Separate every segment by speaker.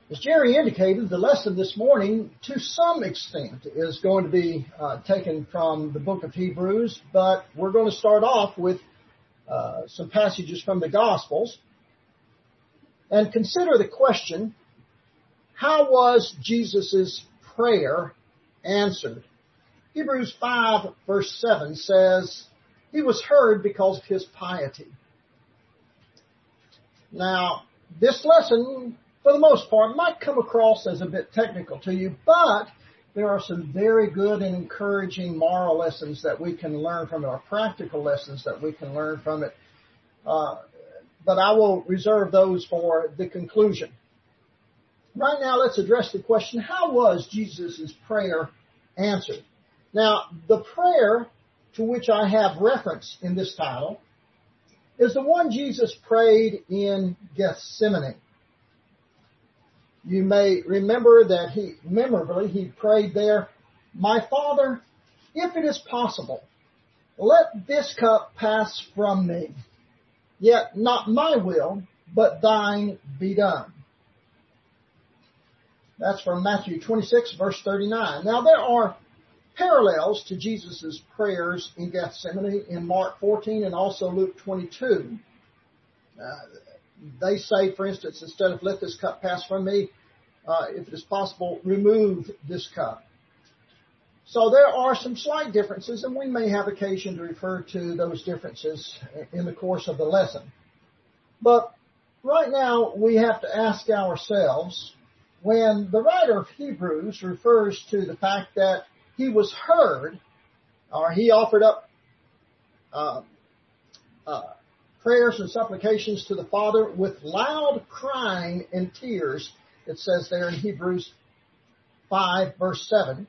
Speaker 1: As Jerry indicated, the lesson this morning, to some extent, is going to be taken from the book of Hebrews, but we're going to start off with some passages from the Gospels and consider the question, how was Jesus' prayer answered? Hebrews 5 verse 7 says, he was heard because of his piety. Now, this lesson, for the most part, might come across as a bit technical to you, but there are some very good and encouraging moral lessons that we can learn from it, or practical lessons that we can learn from it. But I will reserve those for the conclusion. Right now, let's address the question, how was Jesus' prayer answered? Now, the prayer to which I have reference in this title is the one Jesus prayed in Gethsemane. You may remember that he prayed there, my Father, if it is possible, let this cup pass from me. Yet not my will, but thine be done. That's from Matthew 26, verse 39. Now there are parallels to Jesus' prayers in Gethsemane in Mark 14 and also Luke 22. They say, for instance, instead of let this cup pass from me, if it is possible, remove this cup. So there are some slight differences, and we may have occasion to refer to those differences in the course of the lesson. But right now, we have to ask ourselves, when the writer of Hebrews refers to the fact that he was heard, or he offered up prayers and supplications to the Father with loud crying and tears, it says there in Hebrews 5, verse 7,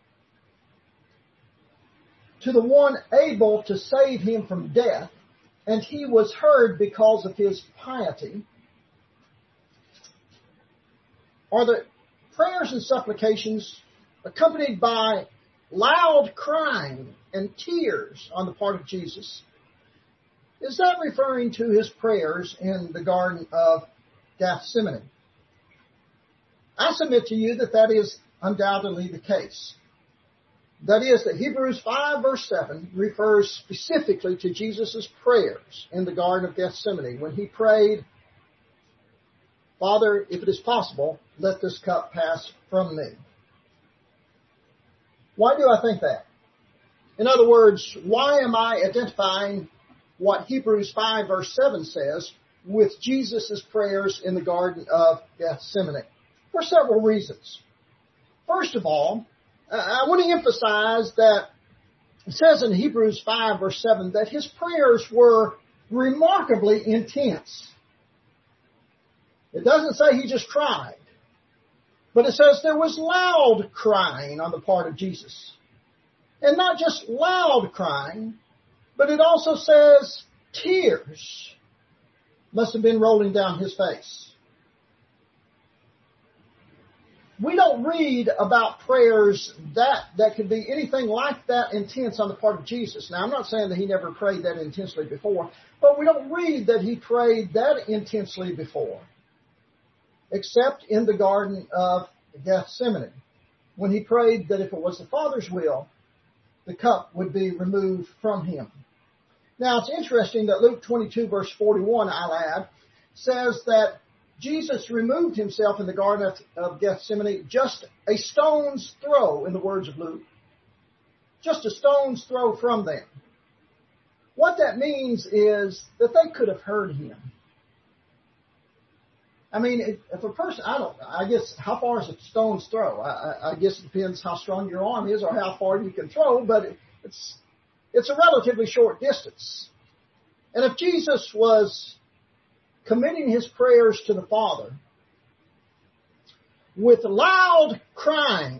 Speaker 1: to the one able to save him from death, and he was heard because of his piety. Are the prayers and supplications accompanied by loud crying and tears on the part of Jesus? Is that referring to his prayers in the Garden of Gethsemane? I submit to you that that is undoubtedly the case. That is, that Hebrews 5 verse 7 refers specifically to Jesus' prayers in the Garden of Gethsemane when he prayed, Father, if it is possible, let this cup pass from me. Why do I think that? In other words, why am I identifying what Hebrews 5 verse 7 says with Jesus' prayers in the Garden of Gethsemane? For several reasons. First of all, I want to emphasize that it says in Hebrews 5 verse 7 that his prayers were remarkably intense. It doesn't say he just cried, but it says there was loud crying on the part of Jesus. And not just loud crying, but it also says tears must have been rolling down his face. We don't read about prayers that could be anything like that intense on the part of Jesus. Now, I'm not saying that he never prayed that intensely before, but we don't read that he prayed that intensely before, except in the Garden of Gethsemane, when he prayed that if it was the Father's will, the cup would be removed from him. Now, it's interesting that Luke 22, verse 41, I'll add, says that Jesus removed himself in the Garden of Gethsemane just a stone's throw, in the words of Luke. Just a stone's throw from them. What that means is that they could have heard him. I mean, if a person, I guess, how far is a stone's throw? I guess it depends how strong your arm is or how far you can throw, but it's a relatively short distance. And if Jesus was committing his prayers to the Father with loud crying,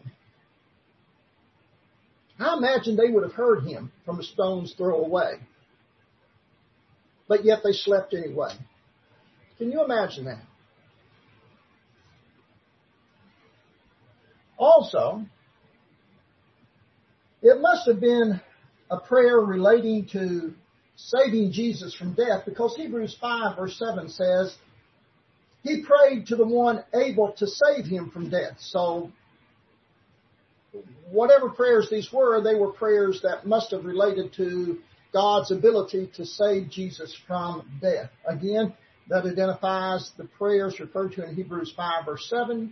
Speaker 1: I imagine they would have heard him from a stone's throw away. But yet they slept anyway. Can you imagine that? Also, it must have been a prayer relating to saving Jesus from death, because Hebrews 5 verse 7 says, he prayed to the one able to save him from death. So whatever prayers these were, they were prayers that must have related to God's ability to save Jesus from death. Again, that identifies the prayers referred to in Hebrews 5 verse 7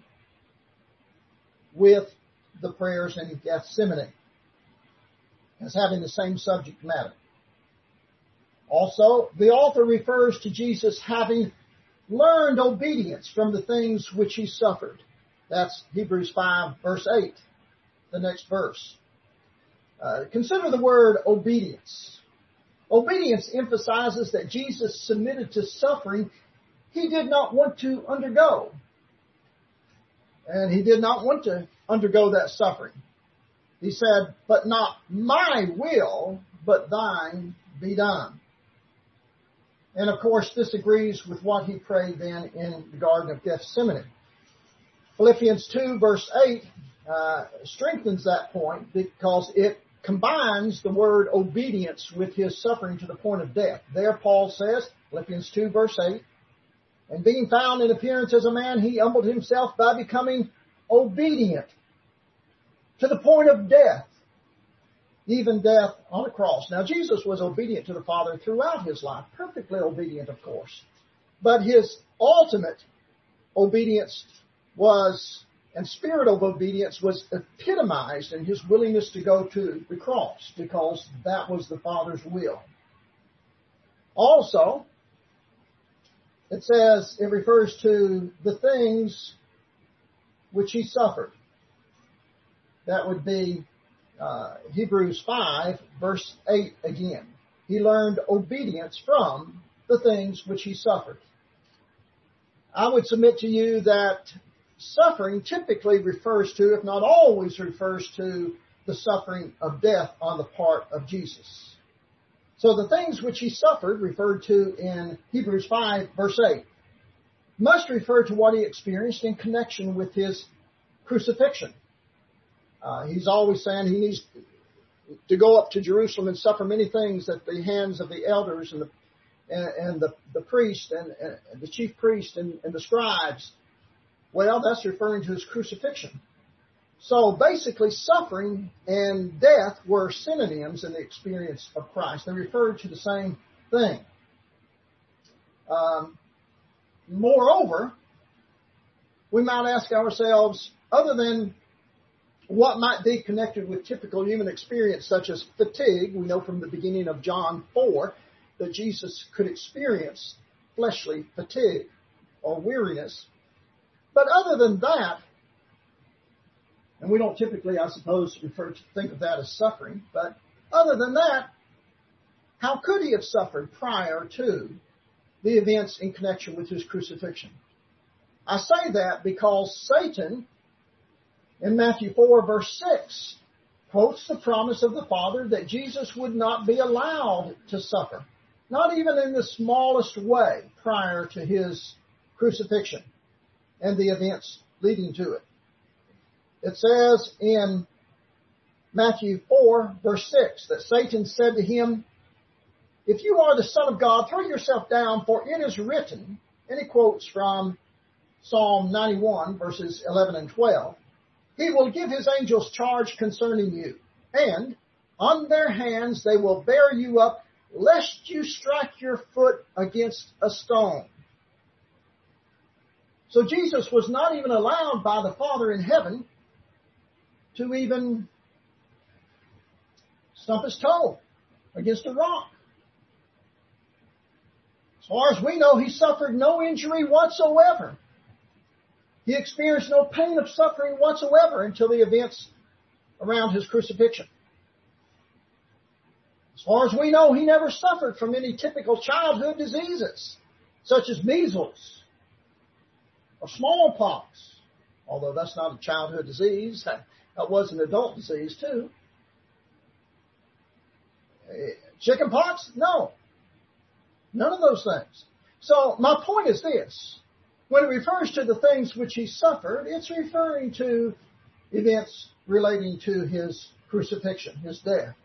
Speaker 1: with the prayers in Gethsemane as having the same subject matter. Also, the author refers to Jesus having learned obedience from the things which he suffered. That's Hebrews 5 verse 8, the next verse. Consider the word obedience. Obedience emphasizes that Jesus submitted to suffering he did not want to undergo. And he did not want to undergo that suffering. He said, "But not my will, but thine be done." And of course, this agrees with what he prayed then in the Garden of Gethsemane. Philippians 2 verse 8 strengthens that point because it combines the word obedience with his suffering to the point of death. There Paul says, Philippians 2 verse 8, "And being found in appearance as a man, he humbled himself by becoming obedient to the point of death, even death on a cross." Now, Jesus was obedient to the Father throughout his life, perfectly obedient, of course. But his ultimate obedience and spirit of obedience was epitomized in his willingness to go to the cross, because that was the Father's will. Also, it says, it refers to the things which he suffered. That would be Hebrews 5, verse 8 again. He learned obedience from the things which he suffered. I would submit to you that suffering typically refers to, if not always refers to, the suffering of death on the part of Jesus. So the things which he suffered, referred to in Hebrews 5, verse 8, must refer to what he experienced in connection with his crucifixion. He's always saying he needs to go up to Jerusalem and suffer many things at the hands of the elders and the priest and the chief priest and the scribes. Well, that's referring to his crucifixion. So basically, suffering and death were synonyms in the experience of Christ. They referred to the same thing. Moreover, we might ask ourselves, other than what might be connected with typical human experience, such as fatigue, we know from the beginning of John 4 that Jesus could experience fleshly fatigue or weariness. But other than that, and we don't typically, I suppose, think of that as suffering, but other than that, how could he have suffered prior to the events in connection with his crucifixion? I say that because Satan, in Matthew 4, verse 6, quotes the promise of the Father that Jesus would not be allowed to suffer, not even in the smallest way, prior to his crucifixion and the events leading to it. It says in Matthew 4, verse 6, that Satan said to him, "If you are the Son of God, throw yourself down, for it is written," and he quotes from Psalm 91, verses 11 and 12, "He will give his angels charge concerning you, and on their hands they will bear you up, lest you strike your foot against a stone." So Jesus was not even allowed by the Father in heaven to even stump his toe against a rock. As far as we know, he suffered no injury whatsoever. He experienced no pain of suffering whatsoever until the events around his crucifixion. As far as we know, he never suffered from any typical childhood diseases, such as measles or smallpox, although that's not a childhood disease. That was an adult disease too. Chickenpox? No. None of those things. So my point is this. When it refers to the things which he suffered, it's referring to events relating to his crucifixion, his death.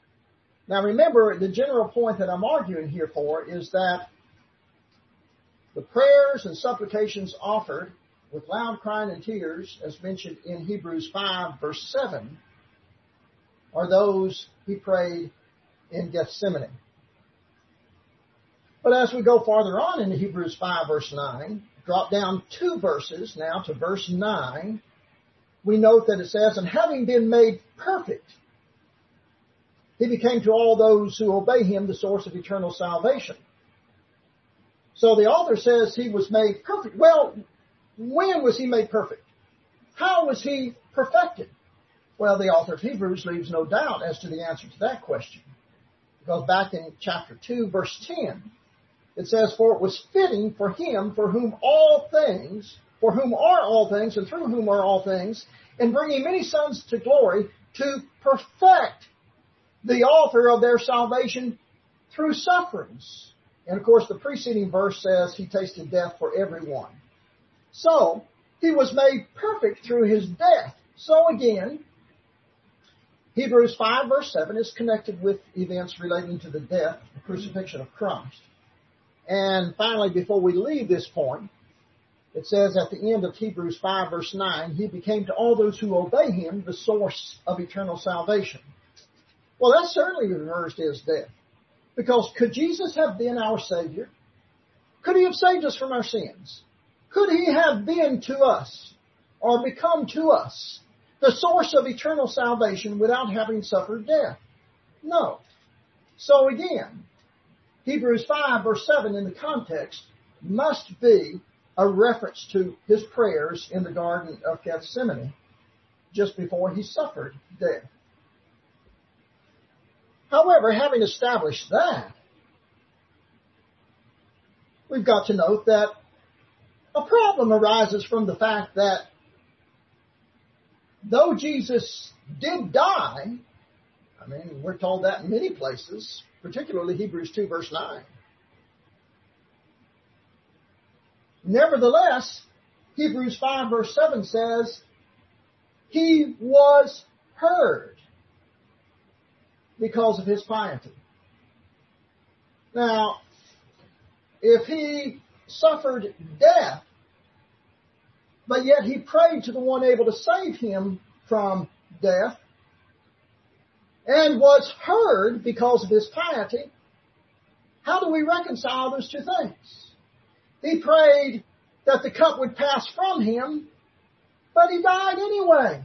Speaker 1: Now remember, the general point that I'm arguing here for is that The prayers and supplications offered with loud crying and tears, as mentioned in Hebrews 5, verse 7, are those he prayed in Gethsemane. But as we go farther on in Hebrews 5, verse 9, drop down 2 verses now to verse 9, we note that it says, and having been made perfect, he became to all those who obey him the source of eternal salvation. So the author says he was made perfect. Well, when was he made perfect? How was he perfected? Well, the author of Hebrews leaves no doubt as to the answer to that question. Because back in chapter 2, verse 10, it says, for it was fitting for him for whom are all things, and through whom are all things, in bringing many sons to glory, to perfect the author of their salvation through sufferings. And of course, the preceding verse says he tasted death for everyone. So, he was made perfect through his death. So again, Hebrews 5 verse 7 is connected with events relating to the death and crucifixion of Christ. And finally, before we leave this point, it says at the end of Hebrews 5 verse 9, he became to all those who obey him the source of eternal salvation. Well, that certainly refers to his death. Because could Jesus have been our Savior? Could he have saved us from our sins? Could he have been to us or become to us the source of eternal salvation without having suffered death? No. So again, Hebrews 5 verse 7 in the context must be a reference to his prayers in the Garden of Gethsemane just before he suffered death. However, having established that, we've got to note that a problem arises from the fact that though Jesus did die, I mean, we're told that in many places, particularly Hebrews 2 verse 9. Nevertheless, Hebrews 5 verse 7 says, he was heard because of his piety. Now, if he suffered death, but yet he prayed to the one able to save him from death, and was heard because of his piety, how do we reconcile those two things? He prayed that the cup would pass from him, but he died anyway.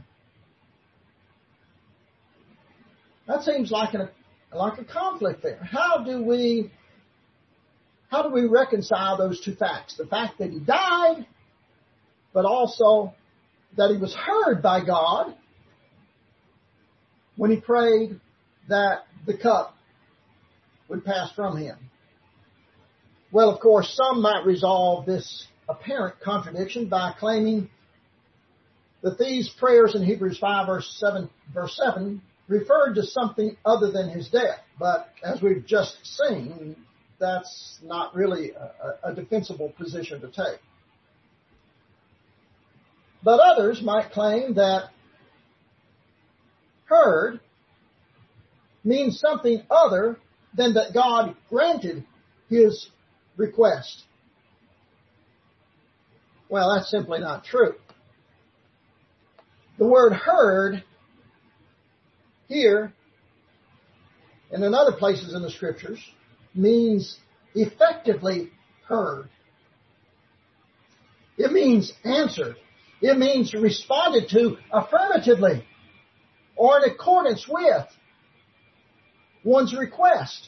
Speaker 1: That seems like a conflict there. How do we reconcile those two facts? The fact that he died, but also that he was heard by God when he prayed that the cup would pass from him. Well, of course, some might resolve this apparent contradiction by claiming that these prayers in Hebrews 5 verse 7 referred to something other than his death. But as we've just seen, that's not really a defensible position to take. But others might claim that heard means something other than that God granted his request. Well, that's simply not true. The word heard here and in other places in the Scriptures means effectively heard. It means answered. It means responded to affirmatively or in accordance with one's request.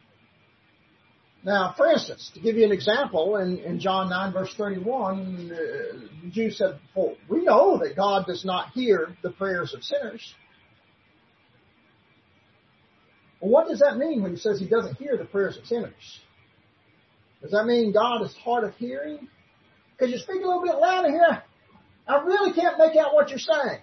Speaker 1: Now, for instance, to give you an example, in John 9 verse 31, the Jews said, well, we know that God does not hear the prayers of sinners. Well, what does that mean when he says he doesn't hear the prayers of sinners? Does that mean God is hard of hearing? Could you speak a little bit louder here? I really can't make out what you're saying.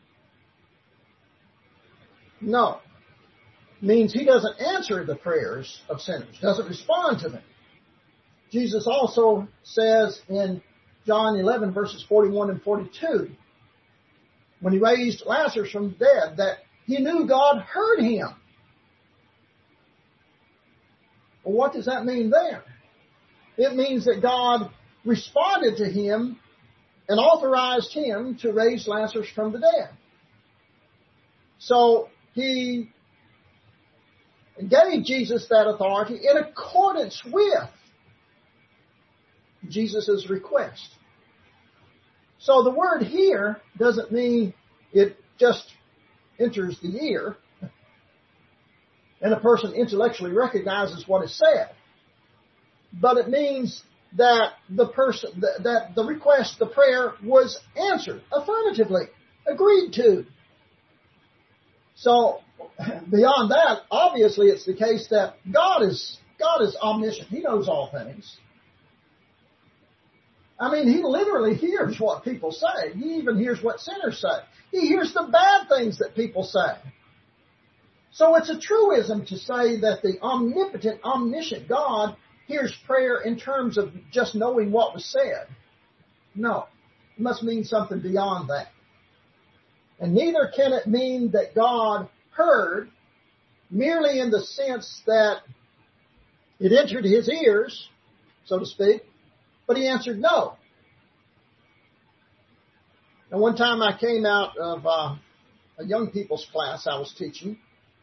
Speaker 1: No. It means he doesn't answer the prayers of sinners, doesn't respond to them. Jesus also says in John 11 verses 41 and 42, when he raised Lazarus from the dead, that he knew God heard him. Well, what does that mean there? It means that God responded to him and authorized him to raise Lazarus from the dead. So he gave Jesus that authority in accordance with Jesus' request. So the word "hear" doesn't mean it just enters the ear and a person intellectually recognizes what is said. But it means that that the request, the prayer, was answered affirmatively, agreed to. So beyond that, obviously it's the case that God is omniscient. He knows all things. I mean, he literally hears what people say. He even hears what sinners say. He hears the bad things that people say. So it's a truism to say that the omnipotent, omniscient God hears prayer in terms of just knowing what was said. No, it must mean something beyond that. And neither can it mean that God heard merely in the sense that it entered his ears, so to speak, but he answered no. And one time I came out of a young people's class I was teaching.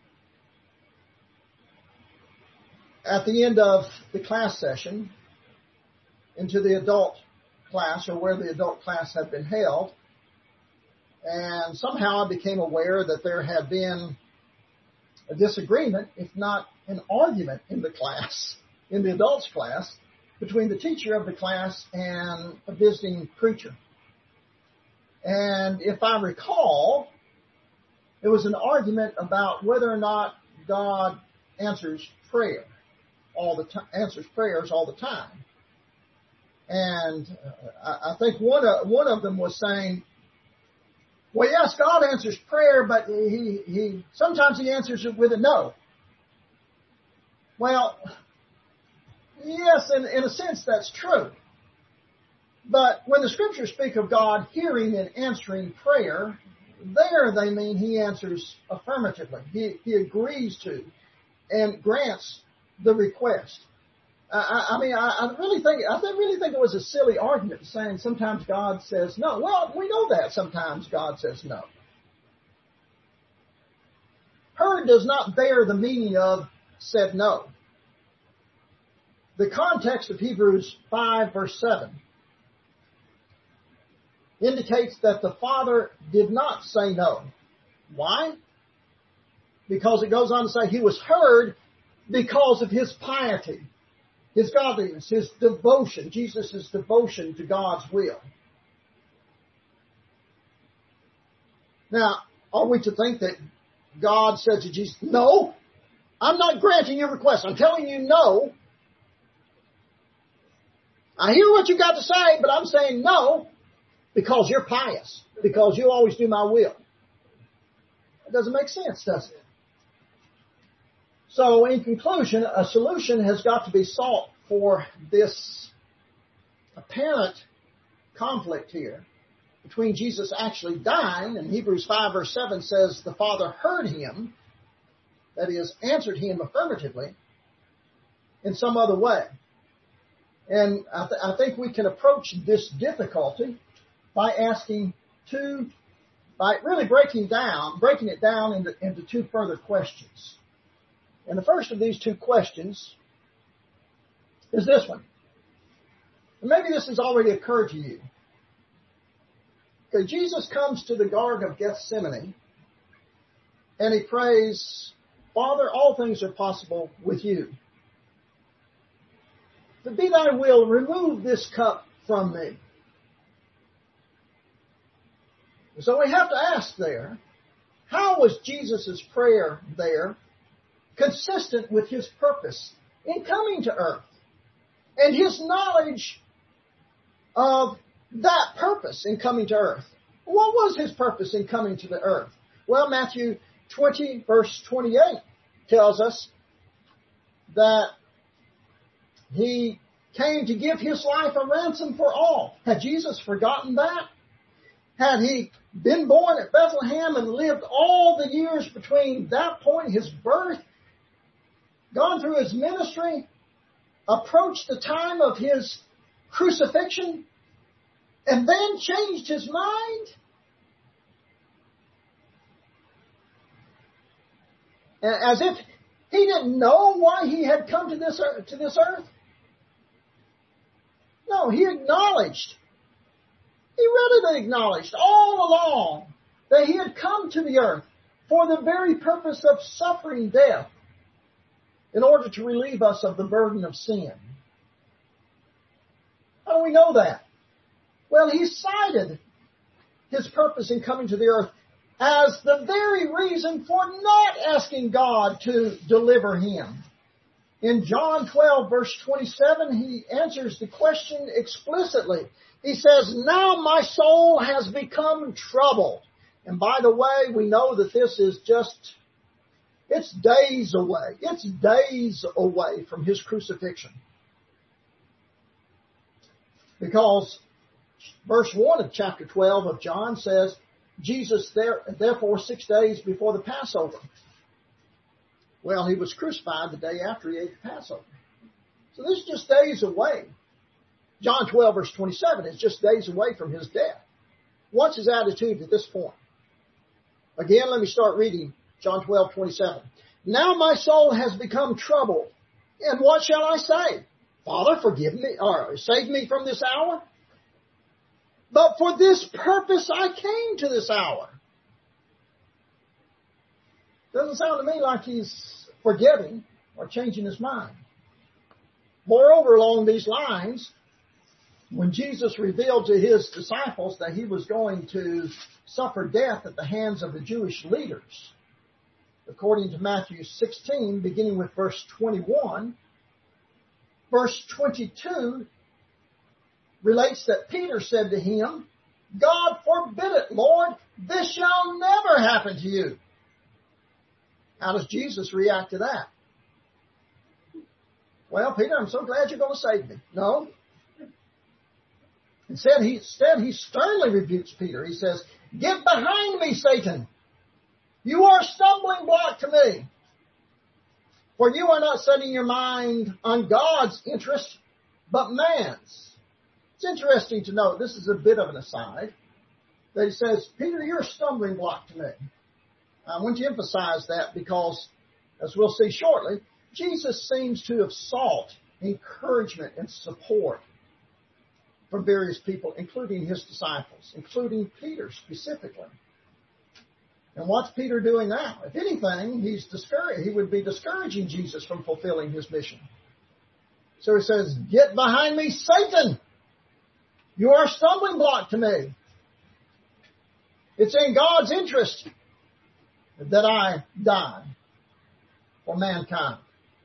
Speaker 1: At the end of the class session, into the adult class, or where the adult class had been held, and somehow I became aware that there had been a disagreement, if not an argument, in the class, in the adults class, between the teacher of the class and a visiting preacher. And if I recall, it was an argument about whether or not God answers prayer answers prayers all the time. And I think one of them was saying, well, yes, God answers prayer, but he sometimes he answers it with a no. Well, yes, in a sense that's true. But when the scriptures speak of God hearing and answering prayer, there they mean he answers affirmatively. He agrees to and grants the request. I really think it was a silly argument saying sometimes God says no. Well, we know that sometimes God says no. Heard does not bear the meaning of said no. The context of Hebrews 5 verse 7 indicates that the Father did not say no. Why? Because it goes on to say he was heard because of his piety, his godliness, his devotion, Jesus' devotion to God's will. Now, are we to think that God said to Jesus, no, I'm not granting your request. I'm telling you no. I hear what you got to say, but I'm saying no because you're pious, because you always do my will. It doesn't make sense, does it? So in conclusion, a solution has got to be sought for this apparent conflict here between Jesus actually dying, and Hebrews 5 verse 7 says the Father heard him, that is, answered him affirmatively, in some other way. And I think we can approach this difficulty by really breaking it down into two further questions. And the first of these two questions is this one. And maybe this has already occurred to you. Okay, Jesus comes to the Garden of Gethsemane and he prays, Father, all things are possible with you. But be thy will, remove this cup from me. So we have to ask there, how was Jesus' prayer there consistent with his purpose in coming to earth and his knowledge of that purpose in coming to earth? What was his purpose in coming to the earth? Well, Matthew 20 verse 28 tells us that he came to give his life a ransom for all. Had Jesus forgotten that? Had he been born at Bethlehem and lived all the years between that point, his birth, gone through his ministry, approached the time of his crucifixion and then changed his mind? As if he didn't know why he had come to this earth? No, he acknowledged. He readily acknowledged all along that he had come to the earth for the very purpose of suffering death in order to relieve us of the burden of sin. How do we know that? Well, he cited his purpose in coming to the earth as the very reason for not asking God to deliver him. In John 12, verse 27, he answers the question explicitly. He says, "Now my soul has become troubled." And by the way, we know that this is it's days away. It's days away from his crucifixion. Because verse 1 of chapter 12 of John says, Jesus therefore 6 days before the Passover. Well, he was crucified the day after he ate the Passover. So this is just days away. John 12 verse 27 is just days away from his death. What's his attitude at this point? Again, let me start reading John 12:27. "Now my soul has become troubled, and what shall I say? Father, forgive me, or save me from this hour? But for this purpose I came to this hour." Doesn't sound to me like he's forgetting or changing his mind. Moreover, along these lines, when Jesus revealed to his disciples that he was going to suffer death at the hands of the Jewish leaders, according to Matthew 16, beginning with verse 21, verse 22 relates that Peter said to him, "God forbid it, Lord, this shall never happen to you." How does Jesus react to that? "Well, Peter, I'm so glad you're going to save me." No. Instead, he sternly rebukes Peter. He says, "Get behind me, Satan. You are a stumbling block to me. For you are not setting your mind on God's interest, but man's." It's interesting to note, this is a bit of an aside, that he says, "Peter, you're a stumbling block to me." I want to emphasize that because, as we'll see shortly, Jesus seems to have sought encouragement and support from various people, including his disciples, including Peter specifically. And what's Peter doing now? If anything, he's discouraged. He would be discouraging Jesus from fulfilling his mission. So he says, "Get behind me, Satan. You are a stumbling block to me. It's in God's interest that I die for mankind."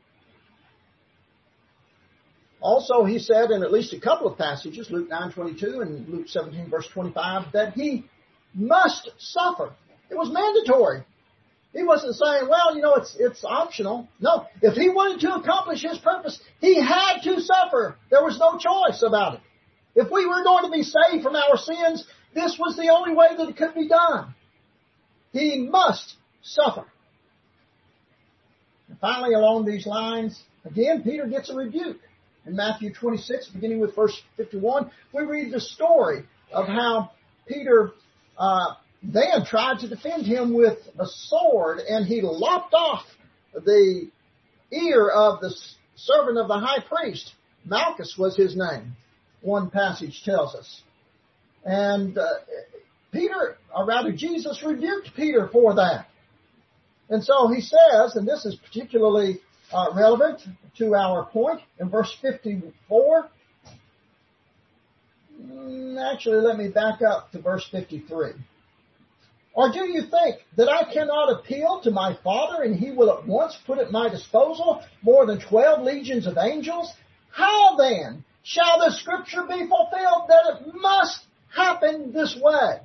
Speaker 1: Also, he said in at least a couple of passages, Luke 9:22 and Luke 17 verse 25, that he must suffer. It was mandatory. He wasn't saying, well, it's optional. No, if he wanted to accomplish his purpose, he had to suffer. There was no choice about it. If we were going to be saved from our sins, this was the only way that it could be done. He must suffer. And finally, along these lines, again, Peter gets a rebuke. In Matthew 26, beginning with verse 51, we read the story of how Peter then tried to defend him with a sword, and he lopped off the ear of the servant of the high priest. Malchus was his name, one passage tells us. And Jesus rebuked Peter for that. And so he says, and this is particularly relevant to our point in verse 54. Actually, let me back up to verse 53. "Or do you think that I cannot appeal to my Father, and he will at once put at my disposal more than 12 legions of angels? How then shall the scripture be fulfilled that it must happen this way?"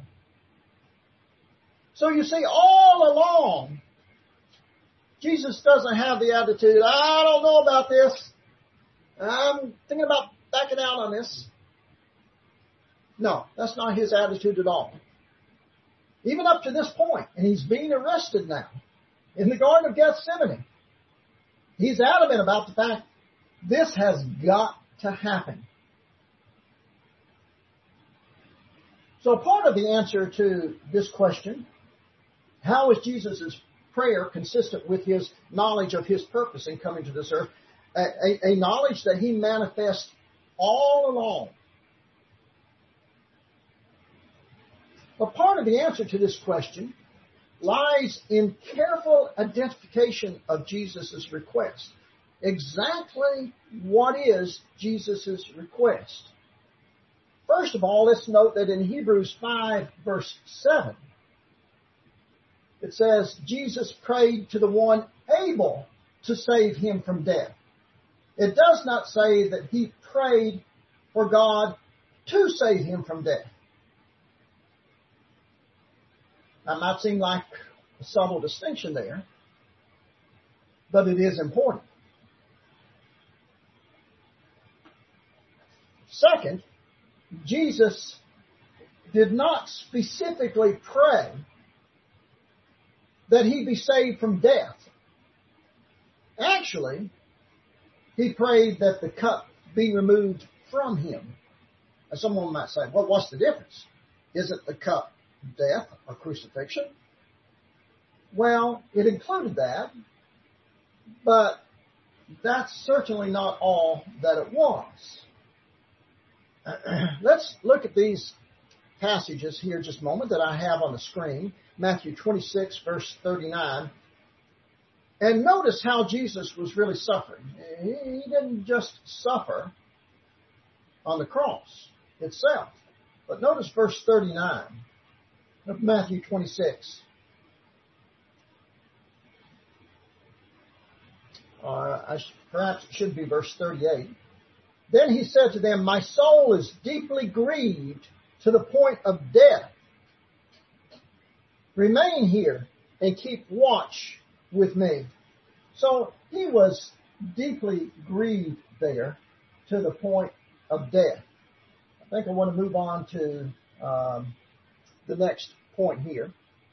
Speaker 1: So you see, all along, Jesus doesn't have the attitude, "I don't know about this. I'm thinking about backing out on this." No, that's not his attitude at all. Even up to this point, and he's being arrested now in the Garden of Gethsemane. He's adamant about the fact This has got to happen. So part of the answer to this question, how is Jesus' prayer consistent with his knowledge of his purpose in coming to this earth? A knowledge that he manifests all along. But part of the answer to this question lies in careful identification of Jesus' request. Exactly what is Jesus' request? First of all, let's note that in Hebrews 5, verse 7, it says, Jesus prayed to the one able to save him from death. It does not say that he prayed for God to save him from death. That might seem like a subtle distinction there, but it is important. Second, Jesus did not specifically pray that he be saved from death. Actually, he prayed that the cup be removed from him. And someone might say, well, what's the difference? Isn't the cup death or crucifixion? Well, it included that, but that's certainly not all that it was. Let's look at these passages here just a moment that I have on the screen. Matthew 26, verse 39. And notice how Jesus was really suffering. He didn't just suffer on the cross itself. But notice verse 39 of Matthew 26. Perhaps it should be verse 38. Then he said to them, my soul is deeply grieved to the point of death. Remain here and keep watch with me. So he was deeply grieved there to the point of death. I think I want to move on to the next point here.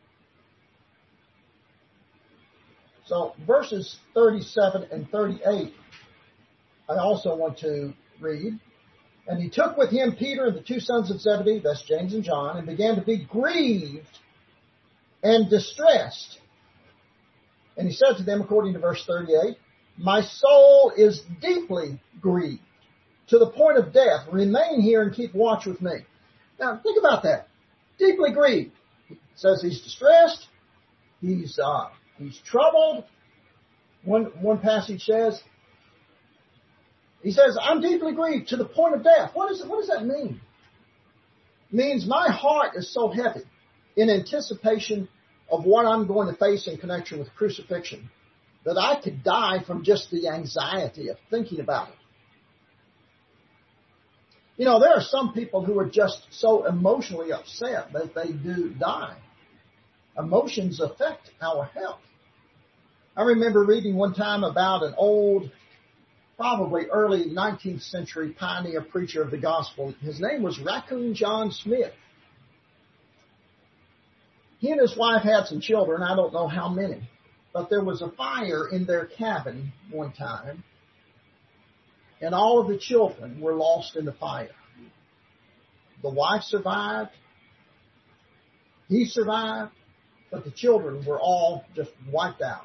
Speaker 1: So verses 37 and 38, I also want to read. And he took with him Peter and the two sons of Zebedee, that's James and John, and began to be grieved and distressed. And he said to them, according to verse 38, my soul is deeply grieved to the point of death. Remain here and keep watch with me. Now, think about that. Deeply grieved. It says he's distressed. He's troubled. One passage says, he says, I'm deeply grieved to the point of death. What does that mean? It means my heart is so heavy in anticipation of what I'm going to face in connection with crucifixion that I could die from just the anxiety of thinking about it. You know, there are some people who are just so emotionally upset that they do die. Emotions affect our health. I remember reading one time about an old, probably early 19th century pioneer preacher of the gospel. His name was Raccoon John Smith. He and his wife had some children, I don't know how many, but there was a fire in their cabin one time, and all of the children were lost in the fire. The wife survived, he survived, but the children were all just wiped out.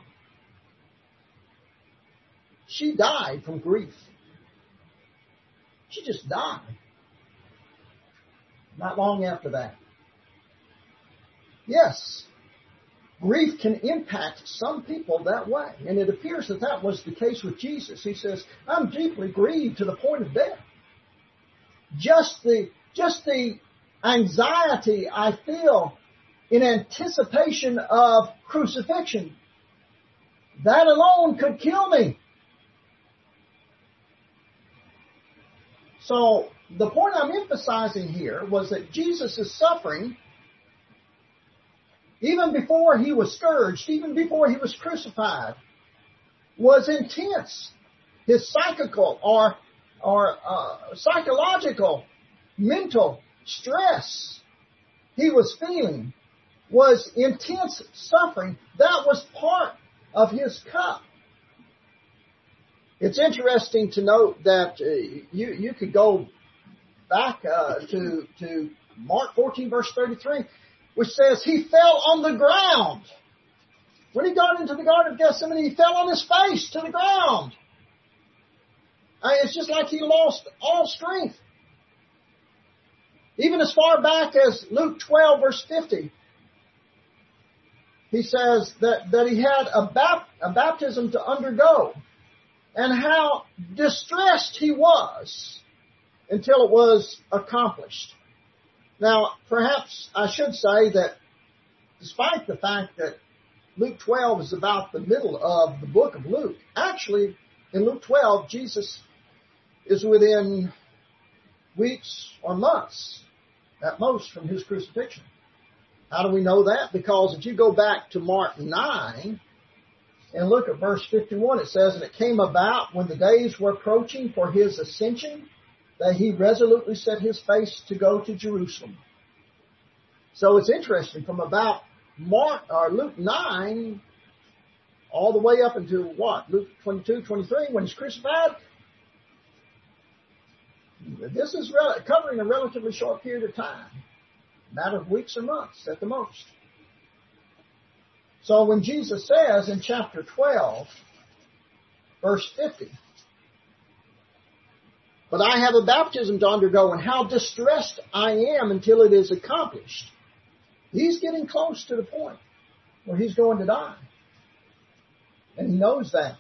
Speaker 1: She died from grief. She just died. Not long after that. Yes, grief can impact some people that way. And it appears that that was the case with Jesus. He says, I'm deeply grieved to the point of death. Just the anxiety I feel in anticipation of crucifixion, that alone could kill me. So the point I'm emphasizing here was that Jesus' suffering, even before he was scourged, even before he was crucified, was intense. His psychical or psychological, mental stress he was feeling was intense suffering. That was part of his cup. It's interesting to note that you could go back to Mark 14, verse 33, which says he fell on the ground. When he got into the Garden of Gethsemane, he fell on his face to the ground. It's just like he lost all strength. Even as far back as Luke 12, verse 50, he says that he had a baptism to undergo, and how distressed he was until it was accomplished. Now, perhaps I should say that despite the fact that Luke 12 is about the middle of the book of Luke, actually, in Luke 12, Jesus is within weeks or months, at most, from his crucifixion. How do we know that? Because if you go back to Mark 9 and look at verse 51, it says, "And it came about when the days were approaching for his ascension, that he resolutely set his face to go to Jerusalem." So it's interesting, from about Luke 9 all the way up into what? Luke 22, 23, when he's crucified. This is covering a relatively short period of time, a matter of weeks or months at the most. So when Jesus says in chapter 12, verse 50, "But I have a baptism to undergo, and how distressed I am until it is accomplished," he's getting close to the point where he's going to die. And he knows that.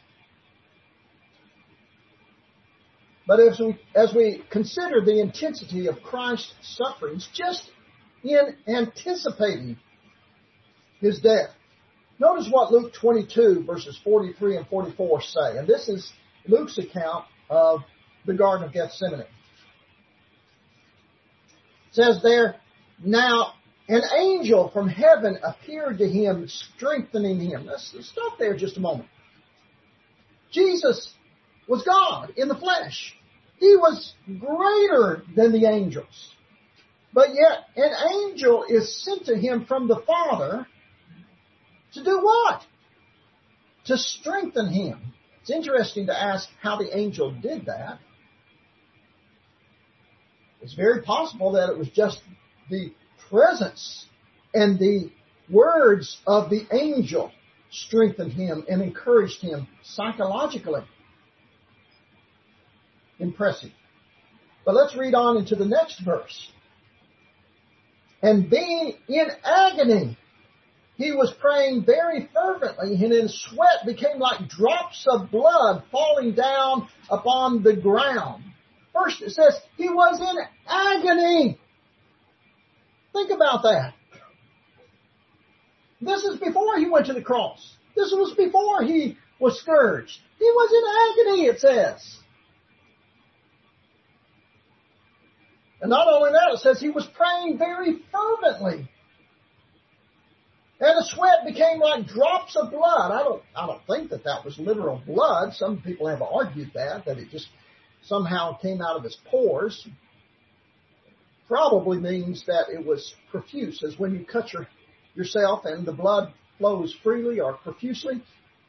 Speaker 1: But as we consider the intensity of Christ's sufferings, just in anticipating his death, notice what Luke 22, verses 43 and 44 say. And this is Luke's account of the Garden of Gethsemane. It says there, "Now an angel from heaven appeared to him, strengthening him." Let's stop there just a moment. Jesus was God in the flesh. He was greater than the angels. But yet an angel is sent to him from the Father to do what? To strengthen him. It's interesting to ask how the angel did that. It's very possible that it was just the presence and the words of the angel strengthened him and encouraged him psychologically. Impressive. But let's read on into the next verse. "And being in agony, he was praying very fervently, and his sweat became like drops of blood falling down upon the ground." First it says he was in agony. Think about that. This is before he went to the cross. This was before he was scourged. He was in agony, it says. And not only that, it says he was praying very fervently. And the sweat became like drops of blood. I don't think that was literal blood. Some people have argued that it just somehow came out of his pores. Probably means that it was profuse, as when you cut yourself and the blood flows freely or profusely.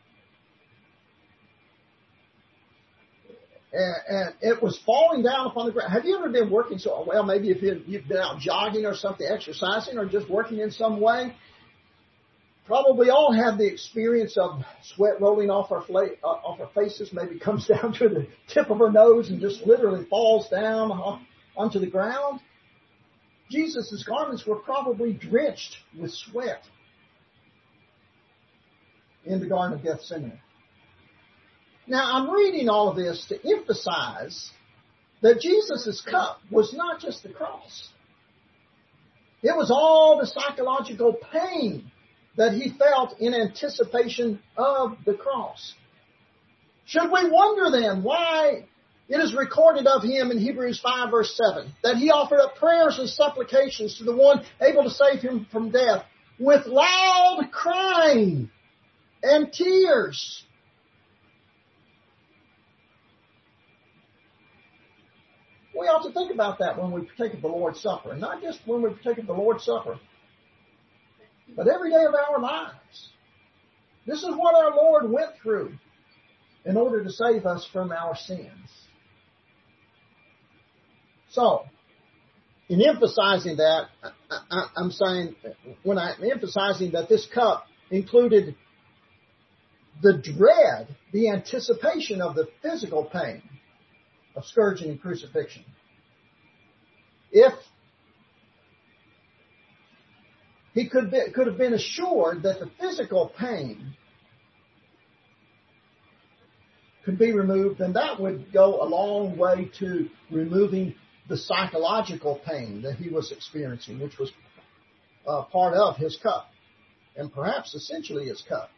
Speaker 1: And it was falling down upon the ground. Have you ever been working so well? Maybe if you've been out jogging or something, exercising, or just working in some way. Probably all have the experience of sweat rolling off our faces. Maybe comes down to the tip of our nose and just literally falls down onto the ground. Jesus' garments were probably drenched with sweat in the Garden of Gethsemane. Now, I'm reading all of this to emphasize that Jesus' cup was not just the cross. It was all the psychological pain that he felt in anticipation of the cross. Should we wonder then why it is recorded of him in Hebrews 5 verse 7 that he offered up prayers and supplications to the one able to save him from death with loud crying and tears? We ought to think about that when we partake of the Lord's Supper. And not just when we partake of the Lord's Supper, but every day of our lives. This is what our Lord went through. in order to save us from our sins. So, in emphasizing that, I'm saying, when I'm emphasizing that this cup included the dread, the anticipation of the physical pain of scourging and crucifixion. If he could have been assured that the physical pain could be removed, then that would go a long way to removing the psychological pain that he was experiencing, which was part of his cup, and perhaps essentially his cup.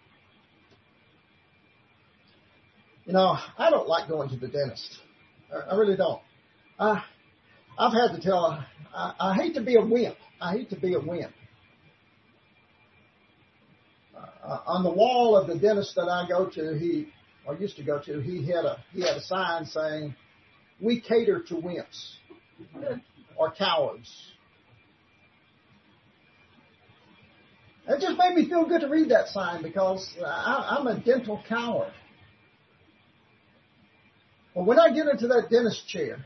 Speaker 1: You know, I don't like going to the dentist. I really don't. I've had to tell, I hate to be a wimp. I hate to be a wimp. On the wall of the dentist that I go to, used to go to, he had a sign saying, "We cater to wimps or cowards." It just made me feel good to read that sign because I'm a dental coward. But when I get into that dentist chair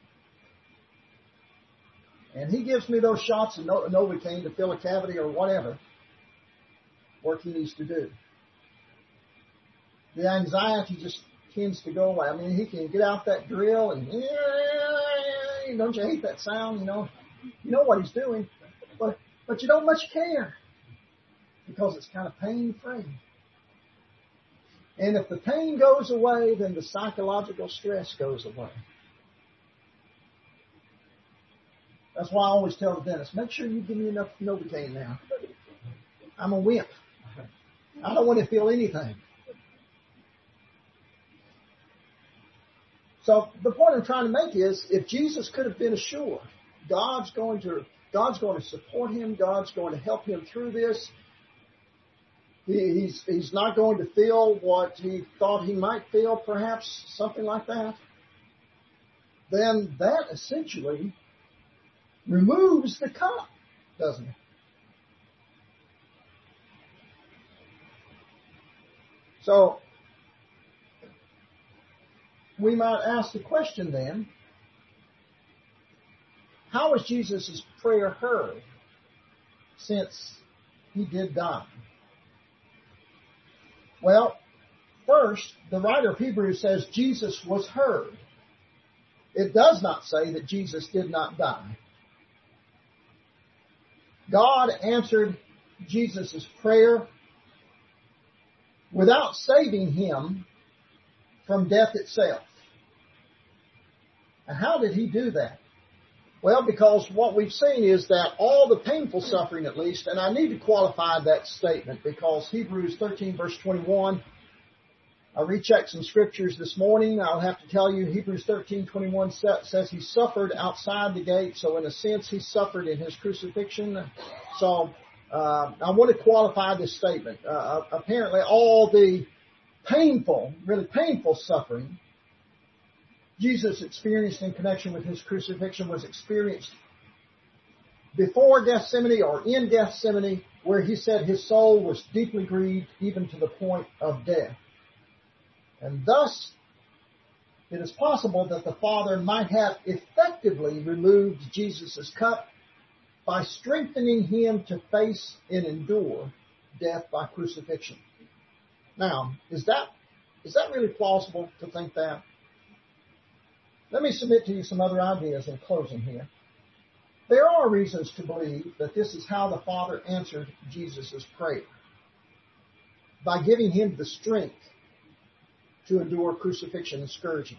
Speaker 1: and he gives me those shots of Novocaine to fill a cavity or whatever work he needs to do, the anxiety just tends to go away. I mean, he can get out that drill and, don't you hate that sound? You know what he's doing, but you don't much care because it's kind of pain-free. And if the pain goes away, then the psychological stress goes away. That's why I always tell the dentist, make sure you give me enough Novocaine now. I'm a wimp. I don't want to feel anything. So the point I'm trying to make is, if Jesus could have been assured, God's going to support him, God's going to help him through this, he's not going to feel what he thought he might feel, perhaps something like that, then that essentially removes the cup, doesn't it? So we might ask the question then, how was Jesus' prayer heard since he did die? Well, first, the writer of Hebrews says Jesus was heard. It does not say that Jesus did not die. God answered Jesus' prayer without saving him from death itself. And how did he do that? Well, because what we've seen is that all the painful suffering, at least, and I need to qualify that statement because Hebrews 13, verse 21, I rechecked some scriptures this morning. I'll have to tell you, Hebrews 13, 21 says he suffered outside the gate. So in a sense, he suffered in his crucifixion. So I want to qualify this statement. Apparently, all the painful, really painful suffering Jesus experienced in connection with his crucifixion was experienced before Gethsemane or in Gethsemane, where he said his soul was deeply grieved even to the point of death. And thus, it is possible that the Father might have effectively removed Jesus' cup by strengthening him to face and endure death by crucifixion. Now, is that really plausible to think that? Let me submit to you some other ideas in closing here. There are reasons to believe that this is how the Father answered Jesus' prayer, by giving him the strength to endure crucifixion and scourging.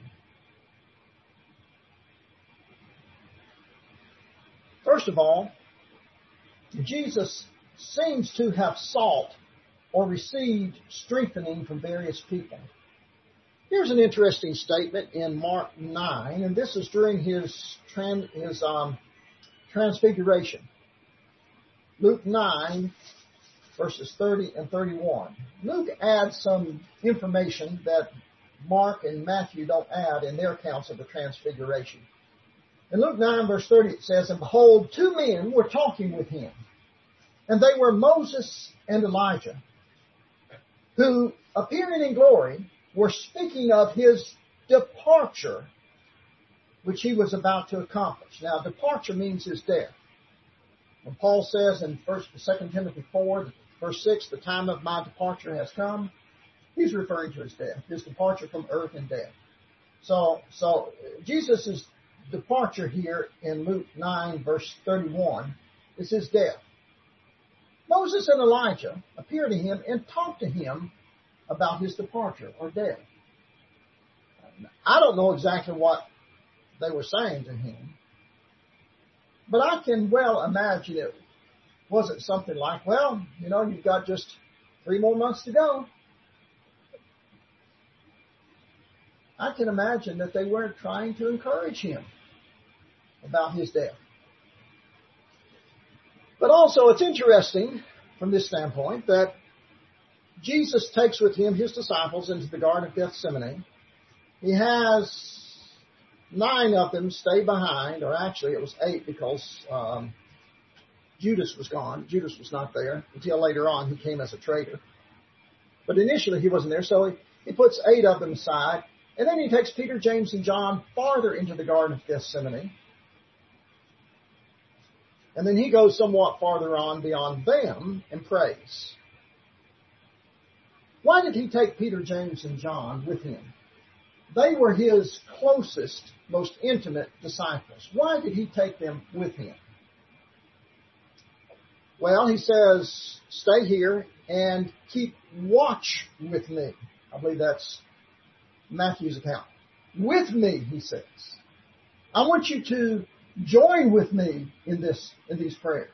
Speaker 1: First of all, Jesus seems to have sought or received strengthening from various people. Here's an interesting statement in Mark 9, and this is during his transfiguration. Luke 9, verses 30 and 31. Luke adds some information that Mark and Matthew don't add in their accounts of the transfiguration. In Luke 9, verse 30, it says, "And behold, two men were talking with him, and they were Moses and Elijah, who, appearing in glory, were speaking of his departure, which he was about to accomplish. Now, departure means his death. When Paul says in 2 Timothy 4, verse 6, the time of my departure has come, he's referring to his death, his departure from earth and death. So Jesus' departure here in Luke 9, verse 31, is his death. Moses and Elijah appear to him and talk to him about his departure or death. I don't know exactly what they were saying to him, but I can well imagine it wasn't something like, well, you've got just 3 more months to go. I can imagine that they weren't trying to encourage him about his death. But also, it's interesting from this standpoint that Jesus takes with him his disciples into the Garden of Gethsemane. He has 9 of them stay behind, or actually it was 8 because Judas was gone. Judas was not there until later on. He came as a traitor. But initially he wasn't there, so he puts 8 of them aside. And then he takes Peter, James, and John farther into the Garden of Gethsemane. And then he goes somewhat farther on beyond them and prays. Why did he take Peter, James, and John with him? They were his closest, most intimate disciples. Why did he take them with him? Well, he says, stay here and keep watch with me. I believe that's Matthew's account. With me, he says. I want you to join with me in these prayers.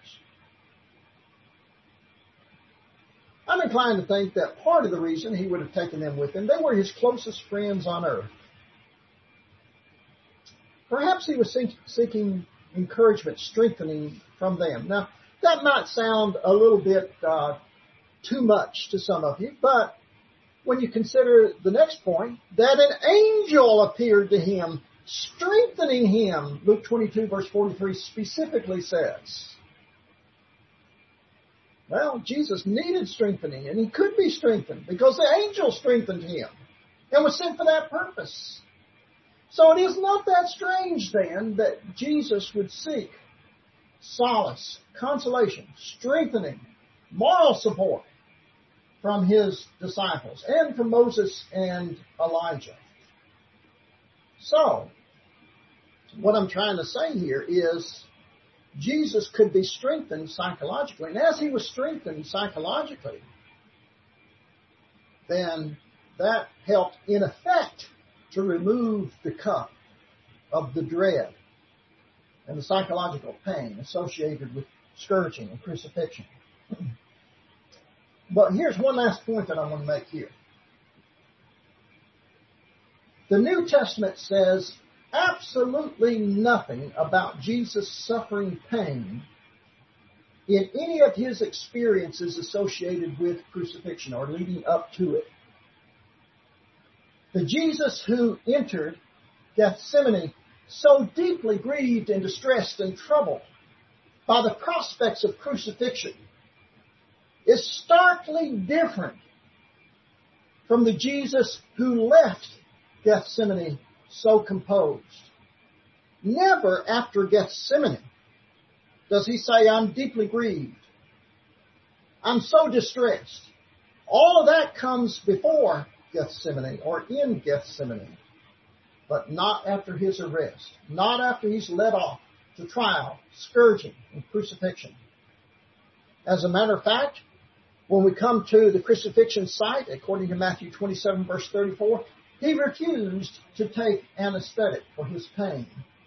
Speaker 1: I'm inclined to think that part of the reason he would have taken them with him, they were his closest friends on earth. Perhaps he was seeking encouragement, strengthening from them. Now, that might sound a little bit too much to some of you, but when you consider the next point, that an angel appeared to him, strengthening him, Luke 22, verse 43 specifically says. Well, Jesus needed strengthening, and he could be strengthened because the angel strengthened him and was sent for that purpose. So it is not that strange then that Jesus would seek solace, consolation, strengthening, moral support from his disciples and from Moses and Elijah. So, what I'm trying to say here is Jesus could be strengthened psychologically. And as he was strengthened psychologically, then that helped in effect to remove the cup of the dread and the psychological pain associated with scourging and crucifixion. But here's one last point that I want to make here. The New Testament says absolutely nothing about Jesus suffering pain in any of his experiences associated with crucifixion or leading up to it. The Jesus who entered Gethsemane so deeply grieved and distressed and troubled by the prospects of crucifixion is starkly different from the Jesus who left Gethsemane so composed. Never after Gethsemane does he say, I'm deeply grieved. I'm so distressed. All of that comes before Gethsemane or in Gethsemane, but not after his arrest, not after he's led off to trial, scourging, and crucifixion. As a matter of fact, when we come to the crucifixion site, according to Matthew 27, verse 34, he refused to take anesthetic for his pain.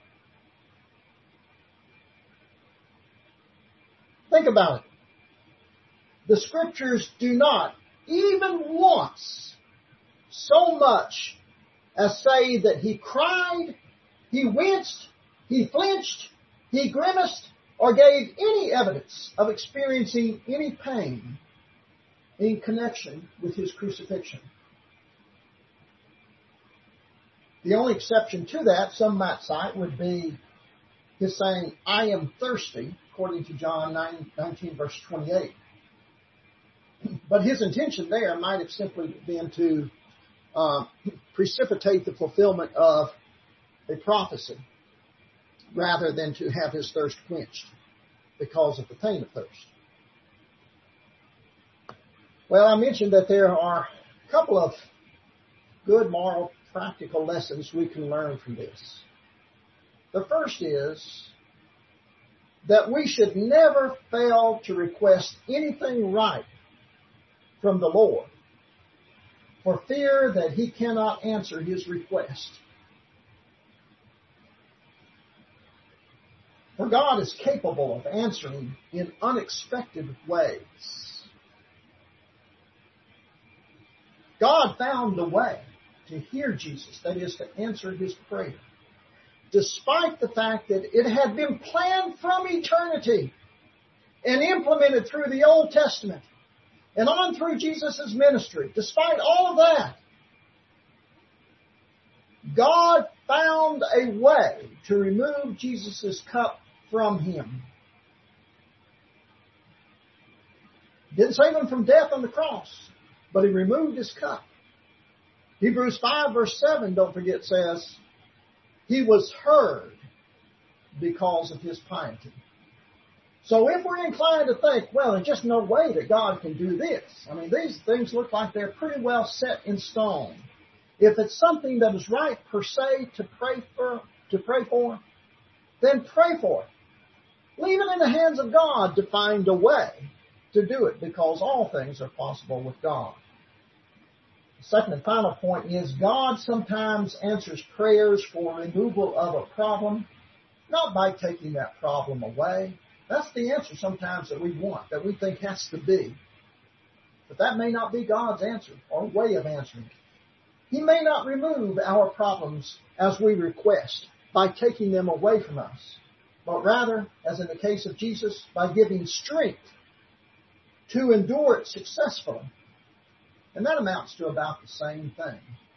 Speaker 1: Think about it. The scriptures do not even once so much as say that he cried, he winced, he flinched, he grimaced, or gave any evidence of experiencing any pain in connection with his crucifixion. The only exception to that, some might cite, would be his saying, I am thirsty, according to John 19, verse 28. But his intention there might have simply been to precipitate the fulfillment of a prophecy rather than to have his thirst quenched because of the pain of thirst. Well, I mentioned that there are a couple of good moral practical lessons we can learn from this. The first is that we should never fail to request anything right from the Lord for fear that he cannot answer his request. For God is capable of answering in unexpected ways. God found a way to hear Jesus, that is, to answer his prayer, despite the fact that it had been planned from eternity and implemented through the Old Testament and on through Jesus' ministry. Despite all of that, God found a way to remove Jesus' cup from him. Didn't save him from death on the cross, but he removed his cup. Hebrews 5 verse 7, don't forget, says, he was heard because of his piety. So if we're inclined to think, well, there's just no way that God can do this. I mean, these things look like they're pretty well set in stone. If it's something that is right per se to pray for, then pray for it. Leave it in the hands of God to find a way to do it, because all things are possible with God. The second and final point is God sometimes answers prayers for removal of a problem, not by taking that problem away. That's the answer sometimes that we want, that we think has to be. But that may not be God's answer or way of answering. He may not remove our problems as we request by taking them away from us, but rather, as in the case of Jesus, by giving strength to endure it successfully. And that amounts to about the same thing.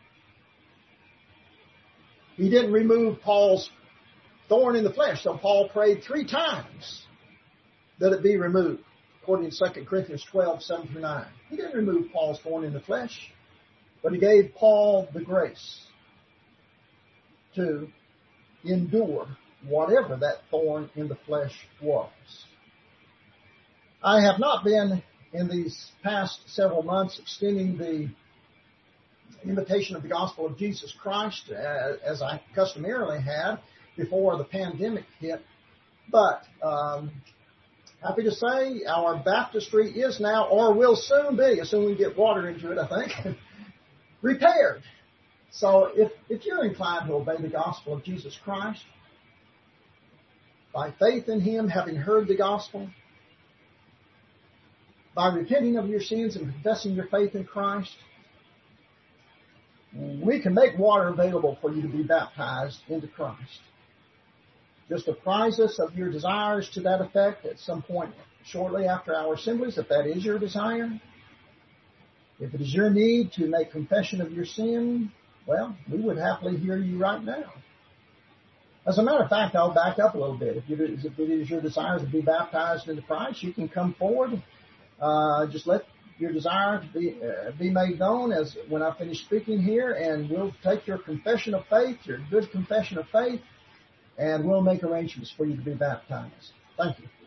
Speaker 1: He didn't remove Paul's thorn in the flesh, so Paul prayed 3 times that it be removed, according to 2 Corinthians 12, 7 through 9. He didn't remove Paul's thorn in the flesh, but he gave Paul the grace to endure whatever that thorn in the flesh was. I have not been, in these past several months, extending the invitation of the gospel of Jesus Christ as I customarily had before the pandemic hit. But happy to say our baptistry is now, or will soon be, as soon as we get water into it, I think, repaired. So if you're inclined to obey the gospel of Jesus Christ, by faith in him, having heard the gospel, by repenting of your sins and confessing your faith in Christ, we can make water available for you to be baptized into Christ. Just apprise us of your desires to that effect at some point shortly after our assemblies, if that is your desire. If it is your need to make confession of your sin, well, we would happily hear you right now. As a matter of fact, I'll back up a little bit. If it is your desire to be baptized into Christ, you can come forward. Just let your desire to be made known as when I finish speaking here, and we'll take your confession of faith, your good confession of faith, and we'll make arrangements for you to be baptized. Thank you.